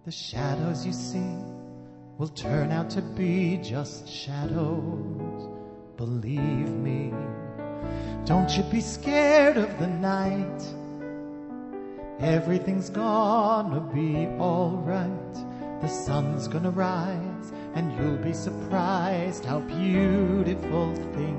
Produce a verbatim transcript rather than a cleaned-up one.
The shadows you see will turn out to be just shadows. Believe me. Don't you be scared of the night. Everything's gonna be alright. The sun's gonna rise and you'll be surprised how beautiful things